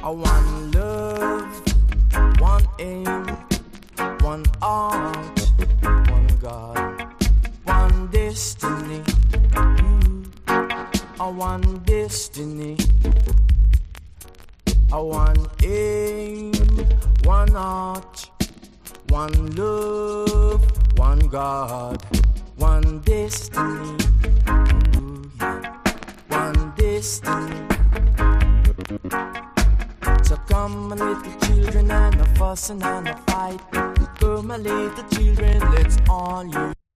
A one love, one aim, one art, one God, one destiny. A one destiny. A one aim, one art, one love, one God, one destiny. One destiny. So come, my little children, and a fussing and a fight. Come, my little children, let's all unite.